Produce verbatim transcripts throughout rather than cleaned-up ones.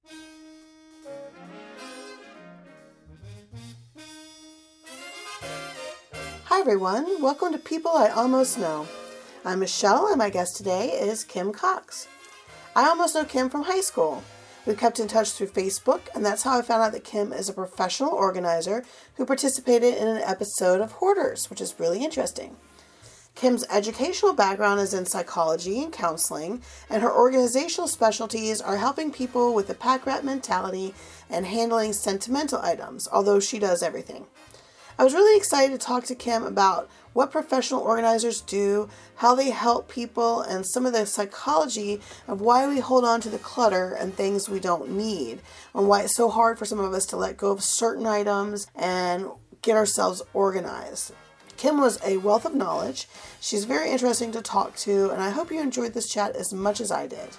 Hi everyone, welcome to People I Almost Know. I'm Michelle and my guest today is Kim Cox. I almost know Kim from high school. We've kept in touch through Facebook, and that's how I found out that Kim is a professional organizer who participated in an episode of Hoarders, which is really interesting. Kim's educational background is in psychology and counseling, and her organizational specialties are helping people with the pack rat mentality and handling sentimental items, although she does everything. I was really excited to talk to Kim about what professional organizers do, how they help people, and some of the psychology of why we hold on to the clutter and things we don't need, and why it's so hard for some of us to let go of certain items and get ourselves organized. Kim was a wealth of knowledge. She's very interesting to talk to, and I hope you enjoyed this chat as much as I did.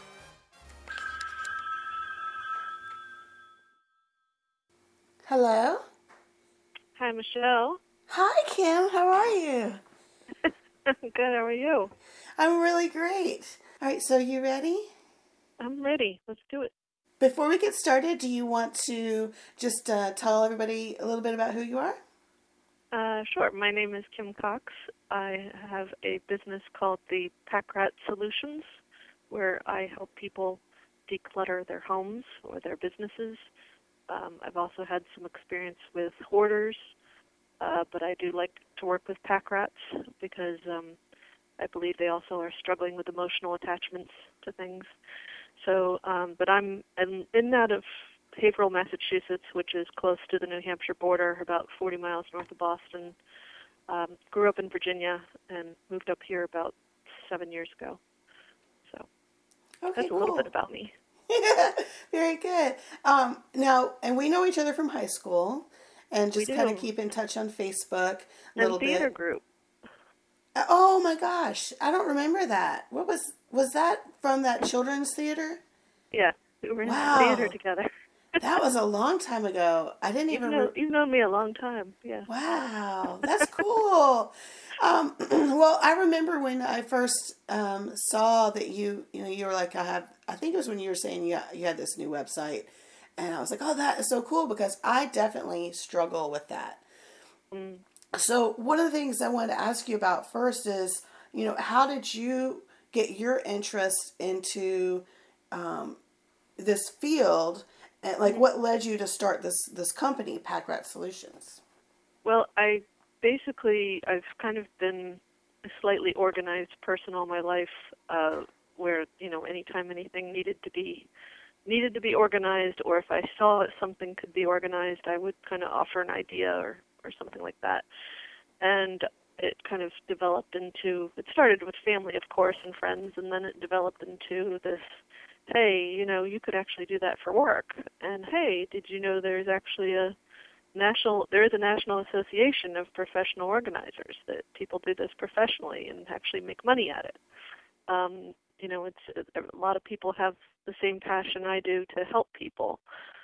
Hello? Hi, Michelle. Hi, Kim. How are you? Good. How are you? I'm really great. All right, so you ready? I'm ready. Let's do it. Before we get started, do you want to just uh, tell everybody a little bit about who you are? Uh, sure. My name is Kim Cox. I have a business called the Pack Rat Solutions, where I help people declutter their homes or their businesses. Um, I've also had some experience with hoarders, uh, but I do like to work with pack rats because um, I believe they also are struggling with emotional attachments to things. So, um, but I'm, I'm in and out of Haverhill, Massachusetts, which is close to the New Hampshire border, about forty miles north of Boston. Um, grew up in Virginia and moved up here about seven years ago. So Okay, that's a cool. little bit about me. Yeah, very good. Um, now, and we know each other from high school, and just kind of keep in touch on Facebook a little and theater bit. group. Oh my gosh, I don't remember that. What was was that from that children's theater? Yeah, we were Wow. in theater together. That was a long time ago. I didn't You've even. known, Re- you've known me a long time. Yeah. Wow, that's cool. Um, well, I remember when I first um, saw that you, you know, you were like, I have. I think it was when you were saying you you had this new website, and I was like, oh, that is so cool because I definitely struggle with that. Mm. So one of the things I wanted to ask you about first is, you know, how did you get your interest into um, this field, and like, what led you to start this this company, Pack Rat Solutions? Well, I basically I've kind of been a slightly organized person all my life, uh, where you know anytime anything needed to be needed to be organized, or if I saw that something could be organized, I would kind of offer an idea or or something like that. And it kind of developed into, it started with family, of course, and friends, and then it developed into this, hey, you know, you could actually do that for work. And hey, did you know there's actually a national, there is a national association of professional organizers that people do this professionally and actually make money at it. Um, you know, it's a lot of people have the same passion I do to help people.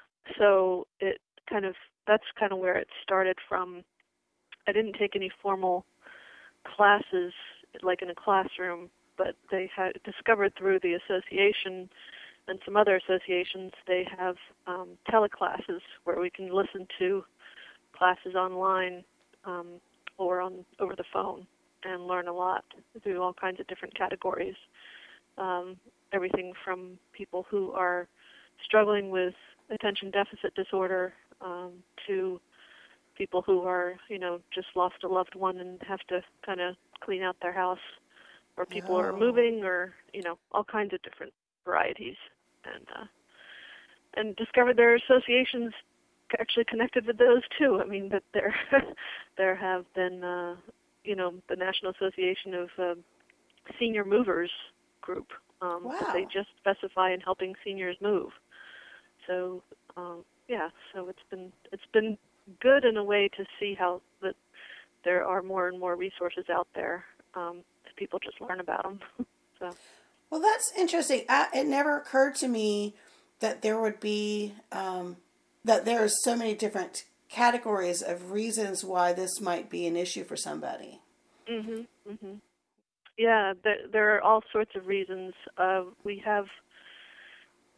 So it kind of, that's kind of where it started from. I didn't take any formal classes like in a classroom, but they had discovered through the association and some other associations, they have um, teleclasses where we can listen to classes online um, or on over the phone and learn a lot through all kinds of different categories. Um, everything from people who are struggling with attention deficit disorder um, to people who are, you know, just lost a loved one and have to kind of clean out their house, or people who are moving, or, you know, all kinds of different varieties. And uh, and discovered there are associations actually connected with those too. I mean, that there there have been, uh, you know, the National Association of uh, Senior Movers group. Um, Wow. That they just specify in helping seniors move. So um, yeah, so it's been it's been good in a way to see how that there are more and more resources out there um, if people just learn about them. So. Well, that's interesting. I, it never occurred to me that there would be um, that there are so many different categories of reasons why this might be an issue for somebody. Mhm. Mhm. Yeah, there, there are all sorts of reasons. Uh, we have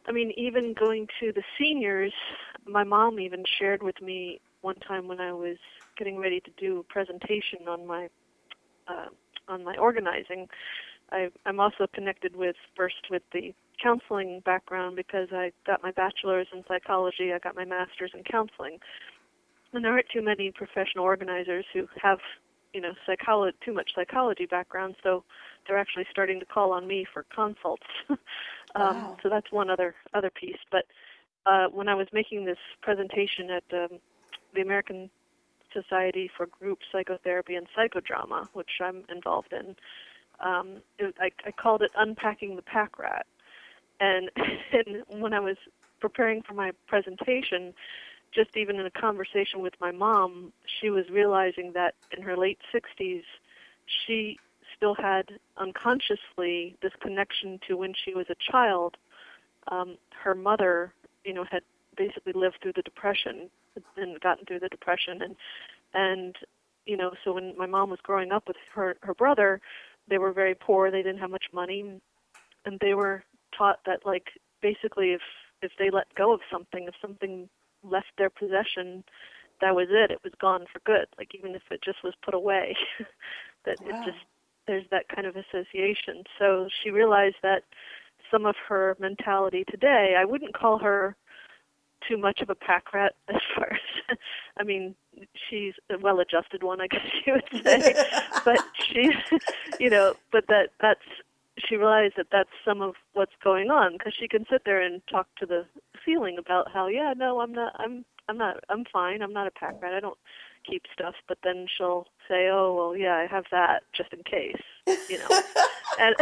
I mean, even going to the seniors, my mom even shared with me one time when I was getting ready to do a presentation on my uh, on my organizing. I, I'm also connected with first with the counseling background because I got my bachelor's in psychology. I got my master's in counseling, and there aren't too many professional organizers who have, you know, psychology too much psychology background. So they're actually starting to call on me for consults. um, Wow. So that's one other other piece. But uh, when I was making this presentation at um, the American Society for Group Psychotherapy and Psychodrama, which I'm involved in, um, it, I, I called it Unpacking the Pack Rat. And, and when I was preparing for my presentation, just even in a conversation with my mom, she was realizing that in her late sixties, she still had unconsciously this connection to when she was a child. Um, her mother, you know, had basically lived through the Depression and gotten through the Depression, and and you know, so when my mom was growing up with her her brother, they were very poor. They didn't have much money, and they were taught that, like, basically if if they let go of something, if something left their possession, that was it. It was gone for good. Like, even if it just was put away, that Wow. it just, there's that kind of association. So she realized that some of her mentality today, I wouldn't call her too much of a pack rat as far as, I mean, she's a well-adjusted one, I guess you would say. But she, you know, but that that's, she realized that that's some of what's going on, because she can sit there and talk to the ceiling about how, yeah, no, I'm not, I'm, I'm not, I'm fine. I'm not a pack rat. I don't keep stuff. But then she'll say, oh, well, yeah, I have that just in case, you know. And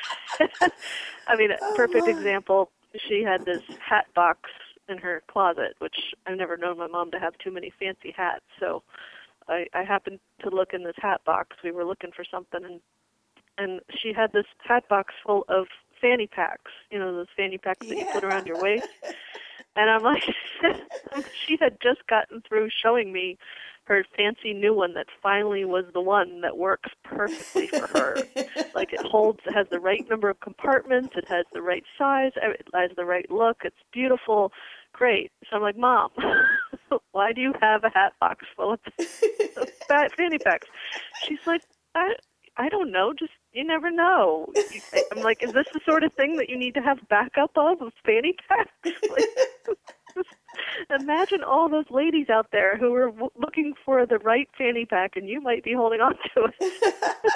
I mean, a Oh, perfect my. example, she had this hat box in her closet, which I've never known my mom to have too many fancy hats. So I, I happened to look in this hat box. We were looking for something, and and she had this hat box full of fanny packs, you know, those fanny packs that you put Yeah. around your waist. And I'm like, she had just gotten through showing me her fancy new one that finally was the one that works perfectly for her. Like, it holds, it has the right number of compartments, it has the right size, it has the right look, it's beautiful, great. So I'm like, Mom, why do you have a hat box full of fat fanny packs? She's like, I, I don't know, just, you never know. I'm like, is this the sort of thing that you need to have backup of, of fanny packs? Like, imagine all those ladies out there who are w- looking for the right fanny pack, and you might be holding on to it.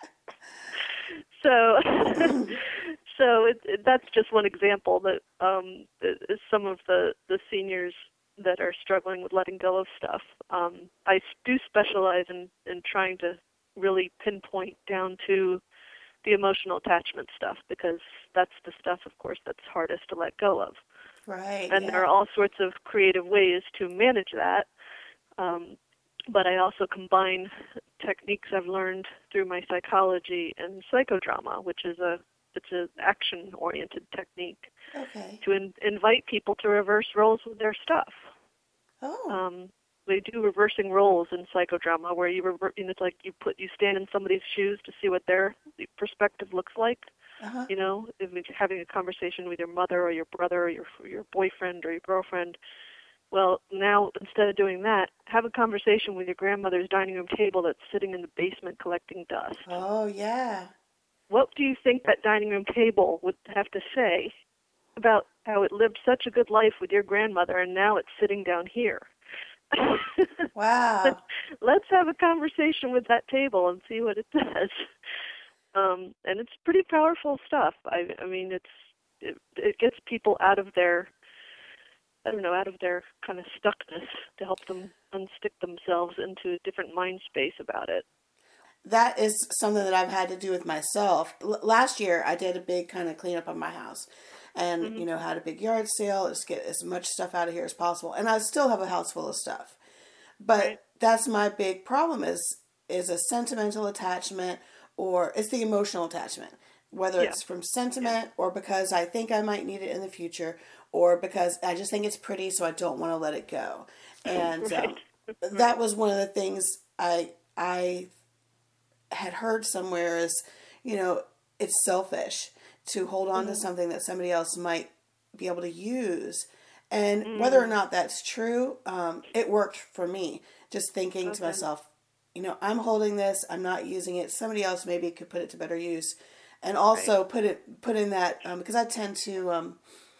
so, so it, it, that's just one example that um, is some of the, the seniors that are struggling with letting go of stuff. Um, I do specialize in, in trying to really pinpoint down to the emotional attachment stuff, because that's the stuff, of course, that's hardest to let go of. Right. And Yeah. there are all sorts of creative ways to manage that. Um, but I also combine techniques I've learned through my psychology and psychodrama, which is a it's an action-oriented technique Okay. to in, invite people to reverse roles with their stuff. Oh. Um, they do reversing roles in psychodrama, where you rever- you know, it's like you put you stand in somebody's shoes to see what their perspective looks like. Uh-huh. You know, if you're having a conversation with your mother or your brother or your your boyfriend or your girlfriend. Well, now instead of doing that, have a conversation with your grandmother's dining room table that's sitting in the basement collecting dust. Oh, yeah. What do you think that dining room table would have to say about how it lived such a good life with your grandmother, and now it's sitting down here? Wow. Let's have a conversation with that table and see what it says. Um, and it's pretty powerful stuff. I, I mean, it's it, it gets people out of their, I don't know, out of their kind of stuckness to help them unstick themselves into a different mind space about it. That is something that I've had to do with myself. L- last year, I did a big kind of cleanup of my house, and Mm-hmm. you know, had a big yard sale. Just get as much stuff out of here as possible, and I still have a house full of stuff. But Right. that's my big problem is is a sentimental attachment, or it's the emotional attachment, whether Yeah. it's from sentiment or because I think I might need it in the future, or because I just think it's pretty, so I don't want to let it go. And Right. um, that was one of the things I I had heard somewhere is, you know, it's selfish to hold on Mm-hmm. to something that somebody else might be able to use. And whether or Mm, not that's true, um, it worked for me. Just thinking to okay. myself, you know, I'm holding this, I'm not using it. Somebody else maybe could put it to better use, and Right. also put it put in that um, because I tend to um,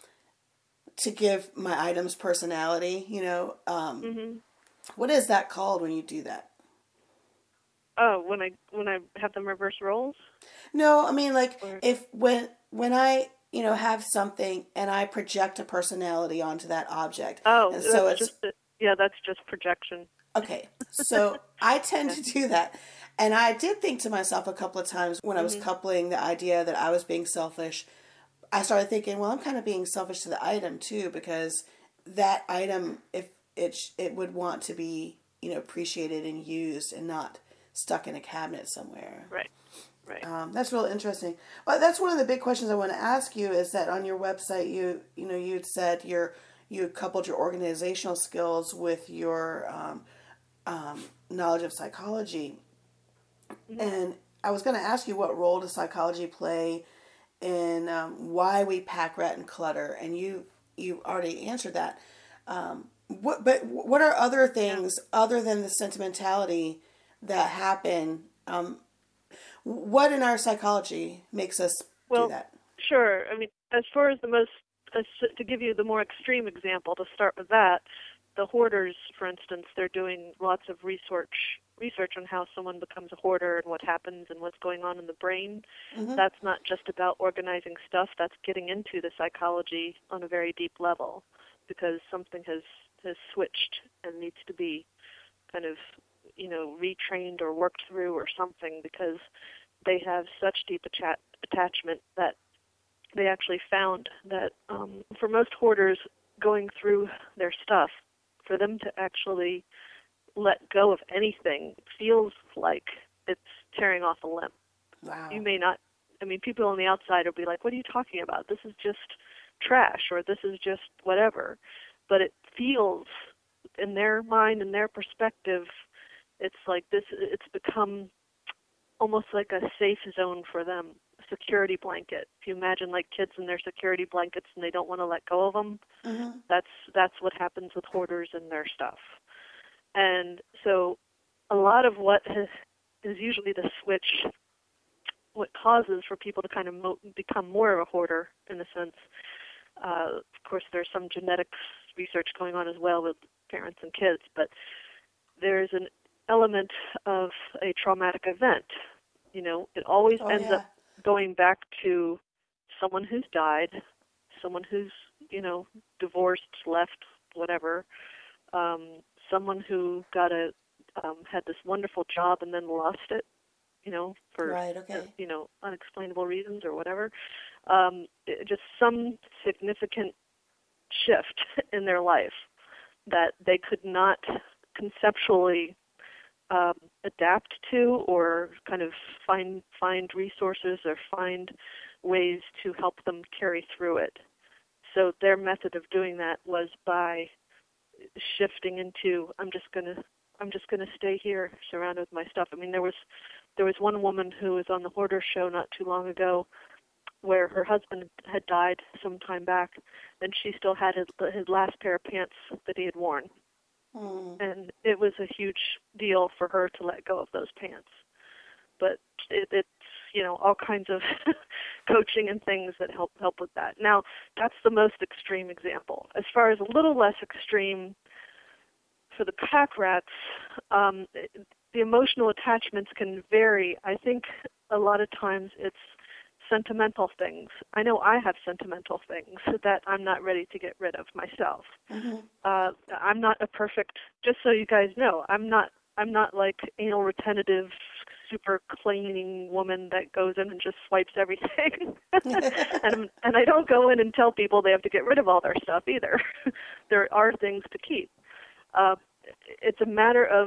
to give my items personality. You know, um, Mhm. what is that called when you do that? Oh, when I when I have them reverse roles, No, I mean like or if when when I you know have something and I project a personality onto that object, oh, and that's so it's just a, yeah, that's just projection. okay. So I tend Yeah. to do that, and I did think to myself a couple of times when I was Mhm. coupling the idea that I was being selfish. I started thinking, well, I'm kind of being selfish to the item too, because that item, if it it would want to be you know appreciated and used and not stuck in a cabinet somewhere. Right. Right. Um, that's real interesting. Well, that's one of the big questions I want to ask you. Is that on your website you you know you'd said your you coupled your organizational skills with your um, um, knowledge of psychology, Mhm. and I was going to ask you what role does psychology play in um, why we pack, rat, and clutter, and you you already answered that. Um, what but what are other Yeah. things other than the sentimentality that happen? Um, what in our psychology makes us do Well, that? sure. I mean, as far as the most, as, to give you the more extreme example, to start with that, the hoarders, for instance, they're doing lots of research research on how someone becomes a hoarder and what happens and what's going on in the brain. Mm-hmm. That's not just about organizing stuff. That's getting into the psychology on a very deep level, because something has has switched and needs to be kind of, you know, retrained or worked through or something, because they have such deep atta- attachment that they actually found that um, for most hoarders going through their stuff, for them to actually let go of anything feels like it's tearing off a limb. You Wow. may not, I mean, people on the outside will be like, what are you talking about? This is just trash, or this is just whatever. But it feels, in their mind and their perspective, it's like this, it's become almost like a safe zone for them, a security blanket. If you imagine like kids in their security blankets and they don't want to let go of them, Mm-hmm. that's that's what happens with hoarders and their stuff. And so a lot of what has, is usually the switch, what causes for people to kind of mo- become more of a hoarder in a sense. Uh, of course, there's some genetics research going on as well with parents and kids, but there's an element of a traumatic event. You know, it always Oh ends yeah. up going back to someone who's died, someone who's, you know, divorced, left, whatever, um, someone who got a um, had this wonderful job and then lost it, you know, for Right. uh, Okay. you know unexplainable reasons or whatever. Um, it, just some significant shift in their life that they could not conceptually um, adapt to, or kind of find find resources or find ways to help them carry through it. So their method of doing that was by shifting into I'm just gonna I'm just gonna stay here surrounded with my stuff. I mean, there was there was one woman who was on the Hoarder Show not too long ago, where her husband had died some time back, and she still had his, his last pair of pants that he had worn. Mm. And it was a huge deal for her to let go of those pants. But it, it's, you know, all kinds of coaching and things that help help with that. Now, that's the most extreme example. As far as a little less extreme, for the pack rats, um, the emotional attachments can vary. I think a lot of times it's sentimental things. I know I have sentimental things that I'm not ready to get rid of myself. Mm-hmm. Uh, I'm not a perfect. Just so you guys know, I'm not. I'm not like anal retentive, super cleaning woman that goes in and just swipes everything. and and I don't go in and tell people they have to get rid of all their stuff either. There are things to keep. Uh, it's a matter of,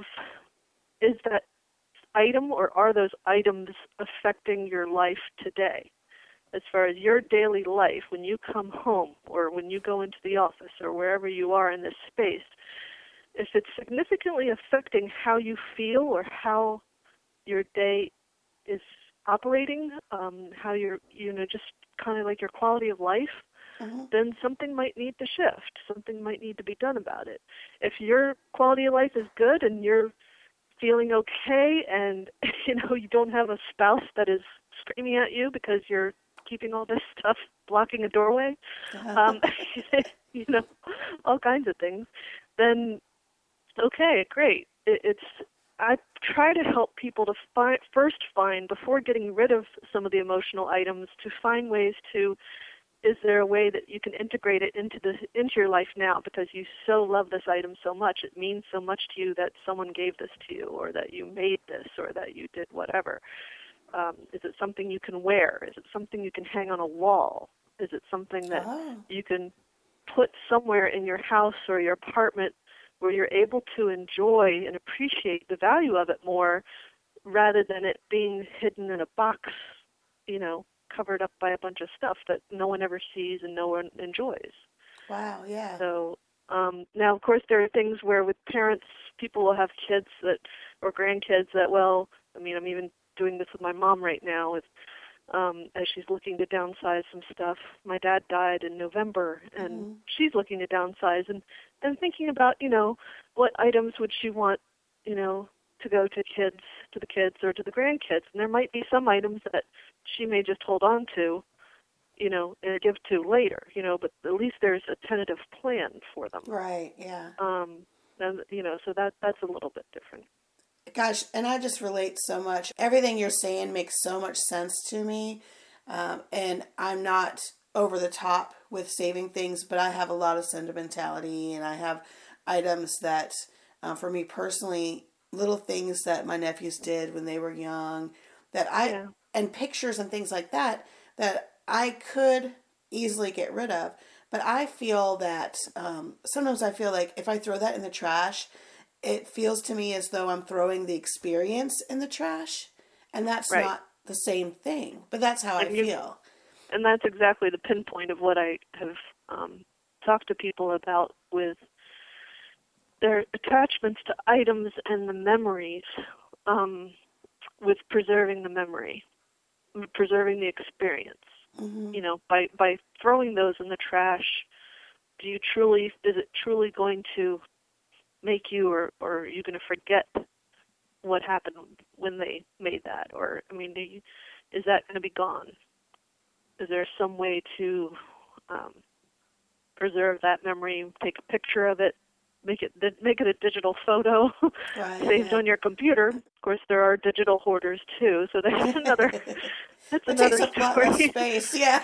is that item or are those items affecting your life today? As far as your daily life, when you come home or when you go into the office or wherever you are in this space, if it's significantly affecting how you feel or how your day is operating, um, how you're, you know, just kind of like your quality of life, Mm-hmm. then something might need to shift. Something might need to be done about it. If your quality of life is good and you're feeling okay and, you know, you don't have a spouse that is screaming at you because you're keeping all this stuff blocking a doorway, um, you know, all kinds of things, then okay, great. It, it's I try to help people to find, first find, before getting rid of some of the emotional items, to find ways to, is there a way that you can integrate it into the into your life now because you so love this item so much, it means so much to you that someone gave this to you or that you made this or that you did whatever. Um, is it something you can wear? Is it something you can hang on a wall? Is it something that Oh. you can put somewhere in your house or your apartment where you're able to enjoy and appreciate the value of it more rather than it being hidden in a box, you know, covered up by a bunch of stuff that no one ever sees and no one enjoys. Wow, yeah. So um, now, of course, there are things where with parents, people will have kids that or grandkids that, well, I mean, I'm even doing this with my mom right now with um, as she's looking to downsize some stuff. My dad died in November, and Mm-hmm. she's looking to downsize and, and thinking about, you know, what items would she want, you know, to go to kids, to the kids or to the grandkids. And there might be some items that she may just hold on to, you know, and give to later, you know, but at least there's a tentative plan for them. Right, yeah. Um, and, you know, so that that's a little bit different. Gosh, and I just relate so much. Everything you're saying makes so much sense to me. Um, and I'm not over the top with saving things, but I have a lot of sentimentality, and I have items that, uh, for me personally, little things that my nephews did when they were young, that I, Yeah. and pictures and things like that, that I could easily get rid of. But I feel that um, sometimes I feel like if I throw that in the trash, it feels to me as though I'm throwing the experience in the trash, and that's Right. not the same thing. But that's how I And you feel. and that's exactly the pinpoint of what I have um, talked to people about with their attachments to items and the memories, um, with preserving the memory, preserving the experience. Mm-hmm. You know, by by throwing those in the trash, do you truly is it truly going to make you, or or are you going to forget what happened when they made that? Or I mean, do you, is that going to be gone? Is there some way to um, preserve that memory? Take a picture of it, make it make it a digital photo, Right, saved yeah. on your computer. Of course, there are digital hoarders too, so that's another that's It another takes up a lot less story. space, yeah.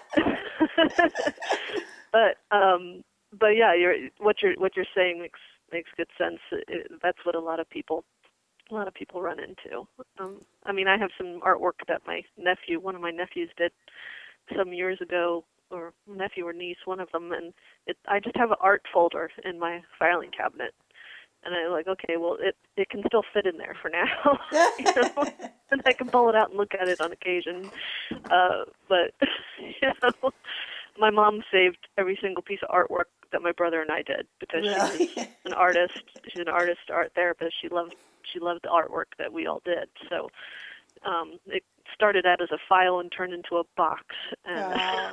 but um, but yeah, you're what you're what you're saying makes makes good sense. It, that's what a lot of people a lot of people run into. Um, I mean, I have some artwork that my nephew, one of my nephews, did some years ago, or nephew or niece, one of them, and it, I just have an art folder in my filing cabinet, and I'm like, okay, well, it it can still fit in there for now, you know, and I can pull it out and look at it on occasion. Uh, but you know, my mom saved every single piece of artwork that my brother and I did because she was Really? an artist. She's an artist, art therapist. She loved she loved the artwork that we all did. So um, it started out as a file and turned into a box. And Oh.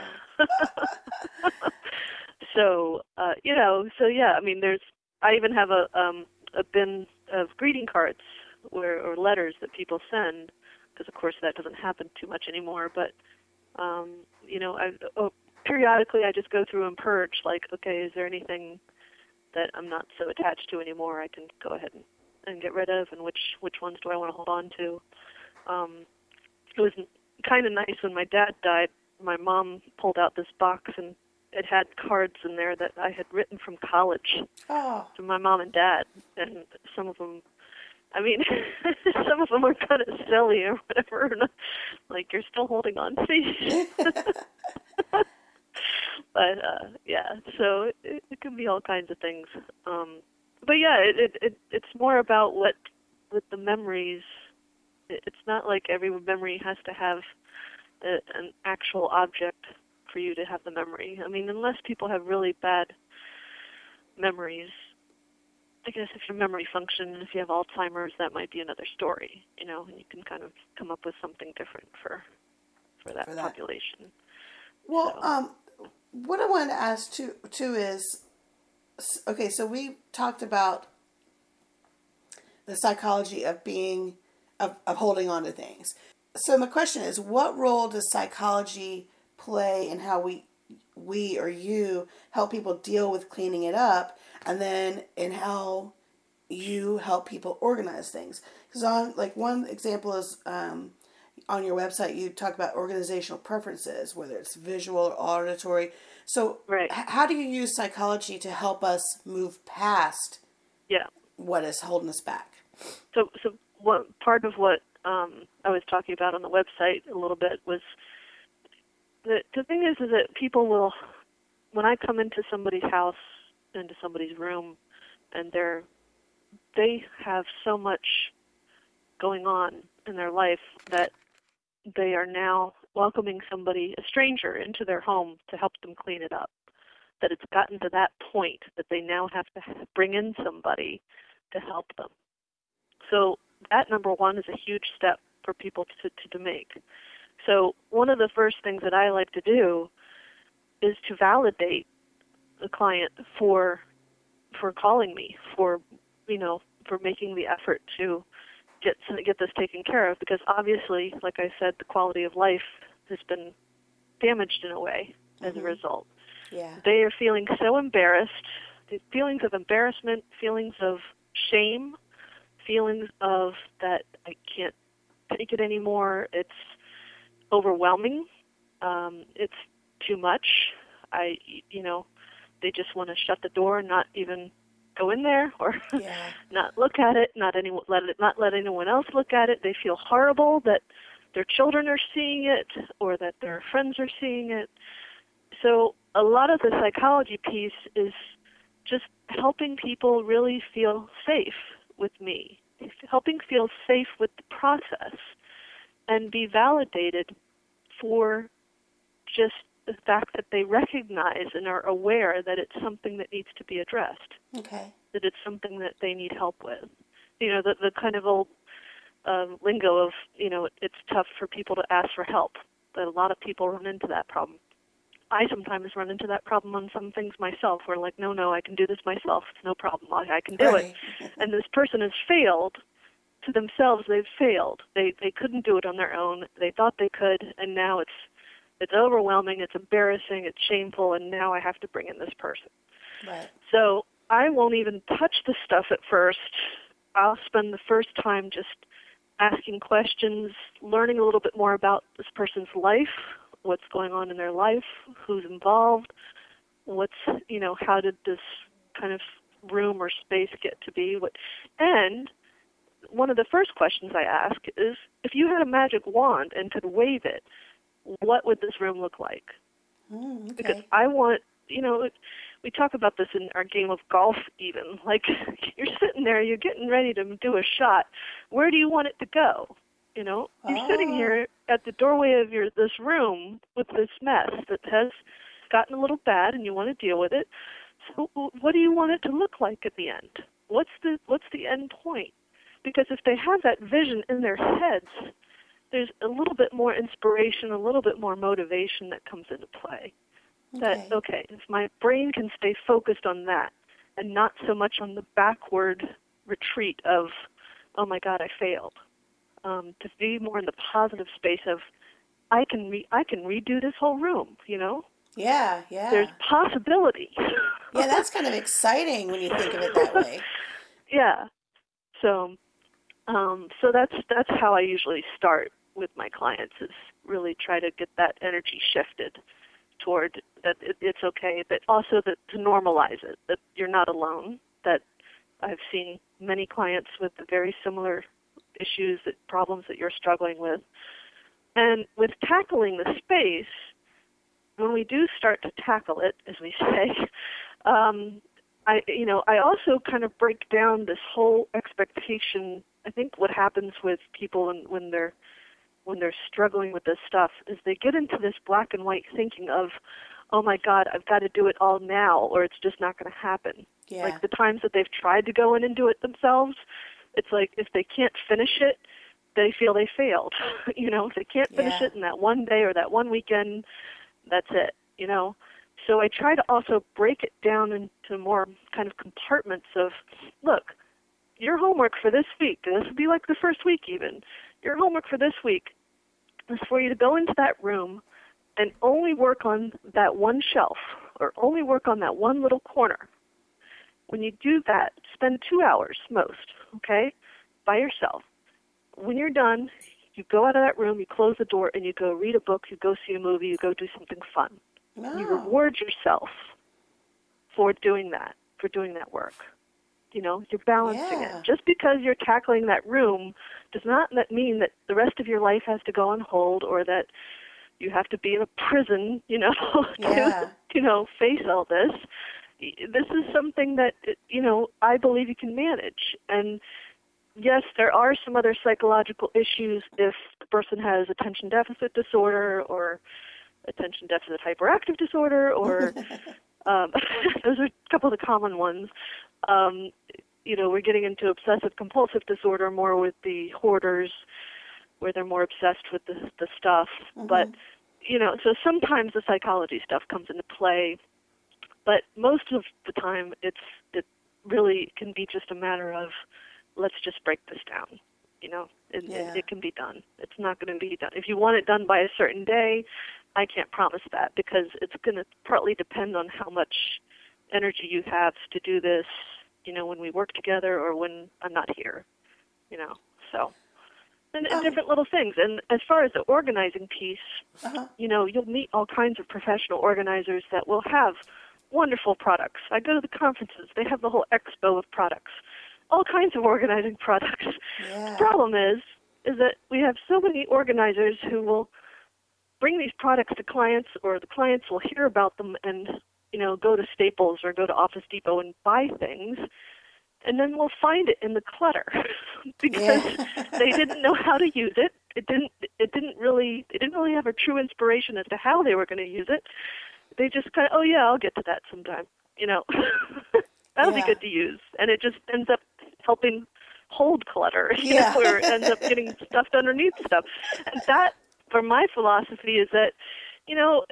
so uh, you know, so yeah, I mean, there's. I even have a um, a bin of greeting cards where or letters that people send, because of course that doesn't happen too much anymore. But um, you know, I, oh, periodically I just go through and purge. Like, okay, is there anything that I'm not so attached to anymore? I can go ahead and, and get rid of, and which which ones do I want to hold on to? Um, it was kind of nice when my dad died. My mom pulled out this box, and it had cards in there that I had written from college Oh. to my mom and dad, and some of them, I mean, some of them are kind of silly or whatever. Like, you're still holding on to these. But uh, yeah, so it, it can be all kinds of things. Um, but yeah, it, it it it's more about what with the memories. It, it's not like every memory has to have a, an actual object for you to have the memory. I mean, unless people have really bad memories. I guess if your memory function, if you have Alzheimer's, that might be another story, you know, and you can kind of come up with something different for for that For that. population. Well, So. um, what I wanted to ask too, too is, okay, so we talked about the psychology of being, of, of holding on to things. So my question is, what role does psychology play in how we, we or you help people deal with cleaning it up, and then in how you help people organize things? Because on, like, one example is um, on your website, you talk about organizational preferences, whether it's visual or auditory. So right. h- how do you use psychology to help us move past Yeah. what is holding us back? So, so what part of what um, I was talking about on the website a little bit was the the thing is is that people will, when I come into somebody's house, into somebody's room, and they're they have so much going on in their life that they are now welcoming somebody, a stranger, into their home to help them clean it up. That it's gotten to that point that they now have to bring in somebody to help them. So that, number one, is a huge step for people to, to, to make. So one of the first things that I like to do is to validate the client for for calling me, for you know, for making the effort to get get this taken care of, because obviously, like I said, the quality of life has been damaged in a way as Mm-hmm. a result. Yeah. They are feeling so embarrassed, the feelings of embarrassment, feelings of shame, feelings of that I can't take it anymore. It's overwhelming. Um, it's too much. I, you know, they just want to shut the door and not even go in there, or Yeah. not look at it, not anyone let it, not let anyone else look at it. They feel horrible that their children are seeing it, or that their friends are seeing it. So a lot of the psychology piece is just helping people really feel safe with me, helping feel safe with the process, and be validated for just the fact that they recognize and are aware that it's something that needs to be addressed, Okay. that it's something that they need help with. You know, the, the kind of old um, lingo of, you know, it, it's tough for people to ask for help, that a lot of people run into that problem. I sometimes run into that problem on some things myself, where like, no, no, I can do this myself. It's no problem. I, I can do Right. it. And this person has failed. To themselves, they've failed. They they couldn't do it on their own. They thought they could, and now it's it's overwhelming, it's embarrassing, it's shameful, and now I have to bring in this person. Right. So I won't even touch the stuff at first. I'll spend the first time just asking questions, learning a little bit more about this person's life, what's going on in their life, who's involved, what's, you know, how did this kind of room or space get to be, what, and one of the first questions I ask is, if you had a magic wand and could wave it, what would this room look like? Mm, okay. Because I want, you know, we talk about this in our game of golf even. Like, you're sitting there, you're getting ready to do a shot. Where do you want it to go? You know, you're Oh. sitting here at the doorway of your this room with this mess that has gotten a little bad, and you want to deal with it. So, what do you want it to look like at the end? What's the what's the end point? Because if they have that vision in their heads, there's a little bit more inspiration, a little bit more motivation that comes into play. Okay. That, okay, if my brain can stay focused on that and not so much on the backward retreat of, oh my God, I failed, um, to be more in the positive space of, I can re- I can redo this whole room, you know? Yeah, yeah. There's possibility. Yeah, that's kind of exciting when you think of it that way. Yeah. So, um, so that's that's how I usually start with my clients, is really try to get that energy shifted toward that it, it's okay, but also that to normalize it, that you're not alone, that I've seen many clients with very similar issues, that problems that you're struggling with. And with tackling the space, when we do start to tackle it, as we say, um, I, you know, I also kind of break down this whole expectation. I think what happens with people when, when they're when they're struggling with this stuff is they get into this black and white thinking of, oh my God, I've got to do it all now, or it's just not going to happen. Yeah. Like the times that they've tried to go in and do it themselves, it's like if they can't finish it, they feel they failed. You know, if they can't finish Yeah. it in that one day or that one weekend, that's it, you know. So I try to also break it down into more kind of compartments of, look, your homework for this week, and this would be like the first week even, your homework for this week is for you to go into that room and only work on that one shelf or only work on that one little corner. When you do that, spend two hours most, okay, by yourself. When you're done, you go out of that room, you close the door, and you go read a book, you go see a movie, you go do something fun. No. You reward yourself for doing that, for doing that work. You know, you're balancing Yeah. it. Just because you're tackling that room does not mean that the rest of your life has to go on hold or that you have to be in a prison, you know, Yeah. to, you know, face all this. This is something that, you know, I believe you can manage. And yes, there are some other psychological issues if the person has attention deficit disorder or attention deficit hyperactive disorder, or um, those are a couple of the common ones. Um, you know, we're getting into obsessive compulsive disorder more with the hoarders, where they're more obsessed with the, the stuff. Mm-hmm. But, you know, so sometimes the psychology stuff comes into play, but most of the time it's it really can be just a matter of, let's just break this down. You know, it, yeah. it, it can be done. It's not going to be done. If you want it done by a certain day, I can't promise that because it's going to partly depend on how much energy you have to do this, you know, when we work together or when I'm not here, you know, so. And, and um, different little things. And as far as the organizing piece, uh-huh. you know, you'll meet all kinds of professional organizers that will have wonderful products. I go to the conferences. They have the whole expo of products. All kinds of organizing products. Yeah. The problem is, is that we have so many organizers who will bring these products to clients, or the clients will hear about them and, you know, go to Staples or go to Office Depot and buy things, and then we'll find it in the clutter because yeah. they didn't know how to use it. It didn't. It didn't really. They didn't really have a true inspiration as to how they were going to use it. They just kind of, oh yeah, I'll get to that sometime. You know, that'll yeah. be good to use, and it just ends up helping hold clutter, you yeah. know, or ends up getting stuffed underneath stuff. And that, for my philosophy, is that, you know,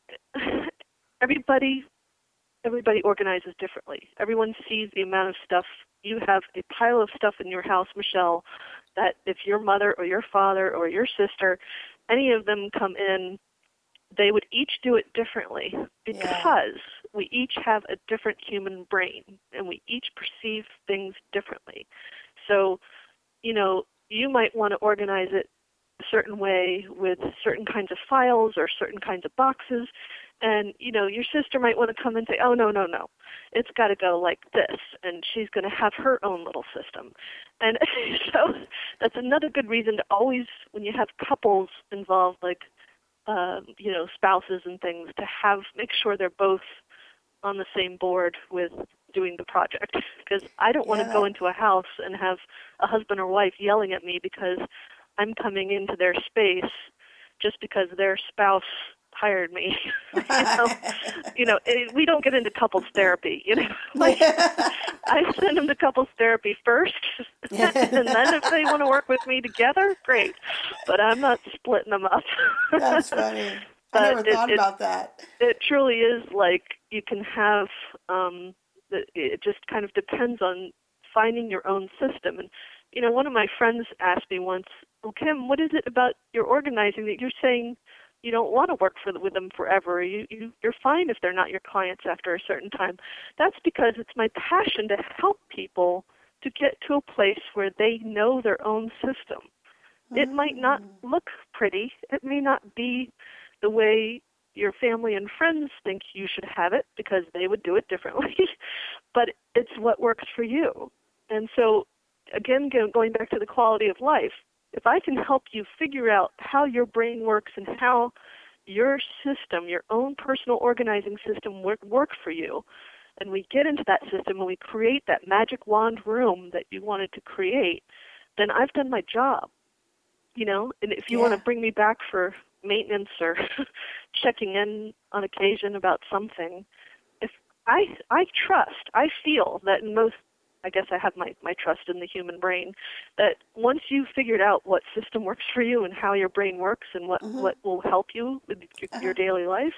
everybody everybody organizes differently. Everyone sees the amount of stuff. You have a pile of stuff in your house, Michelle, that if your mother or your father or your sister, any of them come in, they would each do it differently because yeah. we each have a different human brain and we each perceive things differently. So, you know, you might want to organize it a certain way with certain kinds of files or certain kinds of boxes. And, you know, your sister might want to come and say, oh, no, no, no, it's got to go like this. And she's going to have her own little system. And so that's another good reason to always, when you have couples involved, like, uh, you know, spouses and things, to have, make sure they're both on the same board with doing the project. Because I don't want yeah. to go into a house and have a husband or wife yelling at me because I'm coming into their space just because their spouse hired me. you know, you know it, we don't get into couples therapy. You know, like, yeah. I send them to couples therapy first, and then if they want to work with me together, great. But I'm not splitting them up. That's funny. I never it, thought it, about that. It truly is like you can have. Um, it just kind of depends on finding your own system. And you know, one of my friends asked me once, "Well, Kim, what is it about your organizing that you're saying you don't want to work for, with them forever? You, you, you're fine if they're not your clients after a certain time." That's because it's my passion to help people to get to a place where they know their own system. Mm. It might not look pretty. It may not be the way your family and friends think you should have it because they would do it differently, but it's what works for you. And so, again, going back to the quality of life, if I can help you figure out how your brain works and how your system, your own personal organizing system work, work for you, and we get into that system and we create that magic wand room that you wanted to create, then I've done my job. You know, and if you yeah. want to bring me back for maintenance or checking in on occasion about something, if I I trust, I feel that in most, I guess I have my, my trust in the human brain, that once you've figured out what system works for you and how your brain works and what, mm-hmm. what will help you with your, uh-huh. your daily life,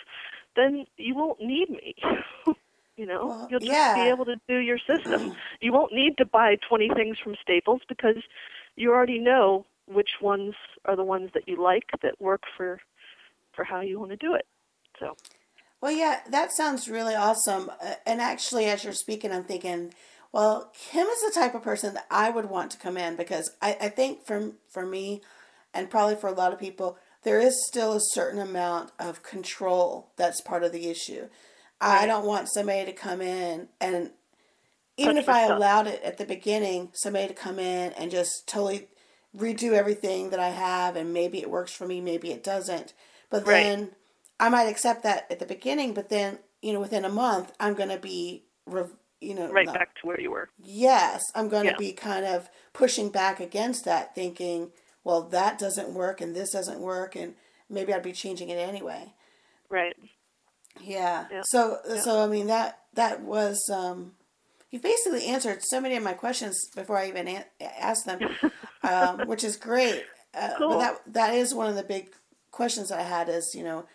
then you won't need me. You know, well, you'll just yeah. be able to do your system. You won't need to buy twenty things from Staples because you already know which ones are the ones that you like that work for for how you want to do it. So, well, yeah, that sounds really awesome. Uh, and actually, as you're speaking, I'm thinking, well, Kim is the type of person that I would want to come in because I, I think for, for me, and probably for a lot of people, there is still a certain amount of control that's part of the issue. Right. I don't want somebody to come in and even Touch if I stuff. allowed it at the beginning, somebody to come in and just totally redo everything that I have, and maybe it works for me, maybe it doesn't. But then right. I might accept that at the beginning, but then, you know, within a month, I'm going to be, you know. Right not, back to where you were. Yes, I'm going to yeah. be kind of pushing back against that, thinking, well, that doesn't work and this doesn't work, and maybe I'd be changing it anyway. Right. Yeah. yeah. So, yeah. so I mean, that, that was... Um, You basically answered so many of my questions before I even a- asked them, um, which is great. Uh, cool. But that that is one of the big questions that I had is, you know,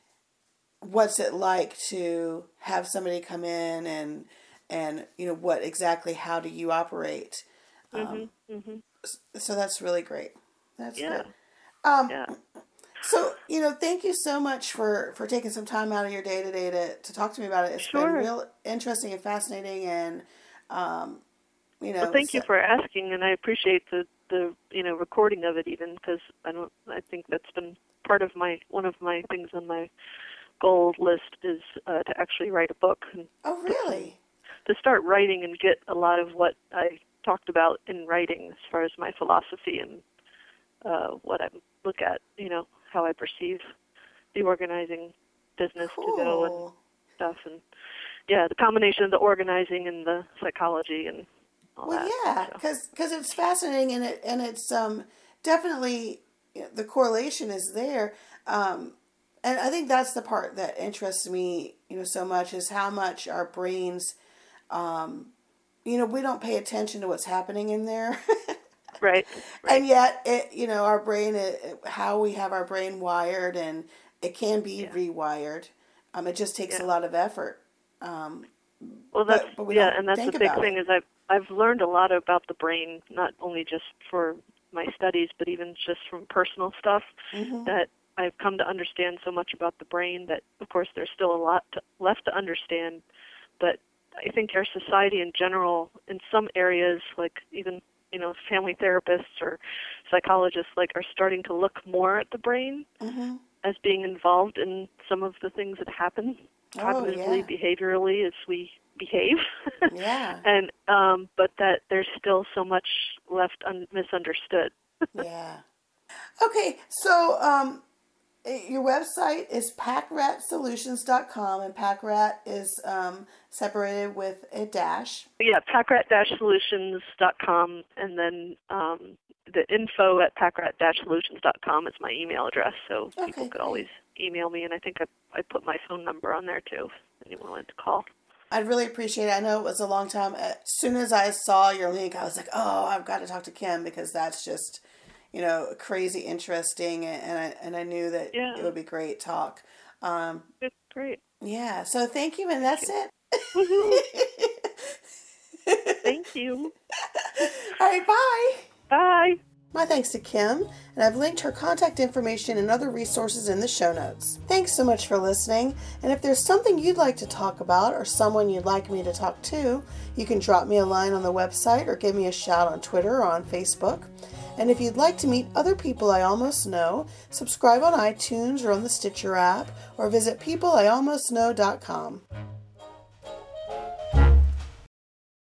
what's it like to have somebody come in and, and you know, what exactly, how do you operate? Um, mm-hmm. Mm-hmm. So that's really great. That's yeah. good. Um, yeah. So, you know, thank you so much for, for taking some time out of your day today to, to talk to me about it. It's sure. been real interesting and fascinating, and, um, you know. Well, thank so, you for asking, and I appreciate the, the you know, recording of it even, because I don't, I think that's been part of my, one of my things on my goal list is uh, to actually write a book. And oh, really? To, to start writing and get a lot of what I talked about in writing as far as my philosophy and uh, what I look at, you know, how I perceive the organizing business cool. to go and stuff. And, yeah, the combination of the organizing and the psychology and all well, that. Well, yeah, because so. it's fascinating, and it and it's um, definitely, you know, the correlation is there. Um, and I think that's the part that interests me, you know, so much is how much our brains, um, you know, we don't pay attention to what's happening in there. Right, right. And yet, it, you know, our brain, it, how we have our brain wired, and it can be yeah. rewired. Um, it just takes yeah. a lot of effort. Um, well, that's but, but we yeah, don't and that's think the big about thing it. is I've I've learned a lot about the brain, not only just for my studies, but even just from personal stuff. Mm-hmm. That I've come to understand so much about the brain that, of course, there's still a lot to, left to understand. But I think our society in general, in some areas, like even you know, family therapists or psychologists like are starting to look more at the brain mm-hmm. as being involved in some of the things that happen cognitively, oh, yeah. behaviorally as we behave. yeah. And um, but that there's still so much left un- misunderstood. yeah. Okay, so um, your website is pack rat solutions dot com, and PackRat is um, separated with a dash. Yeah, pack rat solutions dot com, and then um, the info at pack rat solutions dot com is my email address, so okay, people could great. always email me, and I think I, I put my phone number on there too if anyone wanted to call. I'd really appreciate it. I know it was a long time. As soon as I saw your link, I was like, oh, I've got to talk to Kim, because that's just, you know, crazy interesting, and I and I knew that yeah. it would be great talk. Um, it's great. Yeah, so thank you, and that's thank it. Thank you. All right, bye. Bye. My thanks to Kim, and I've linked her contact information and other resources in the show notes. Thanks so much for listening, and if there's something you'd like to talk about or someone you'd like me to talk to, you can drop me a line on the website or give me a shout on Twitter or on Facebook. And if you'd like to meet other people I almost know, subscribe on iTunes or on the Stitcher app, or visit people I almost know dot com.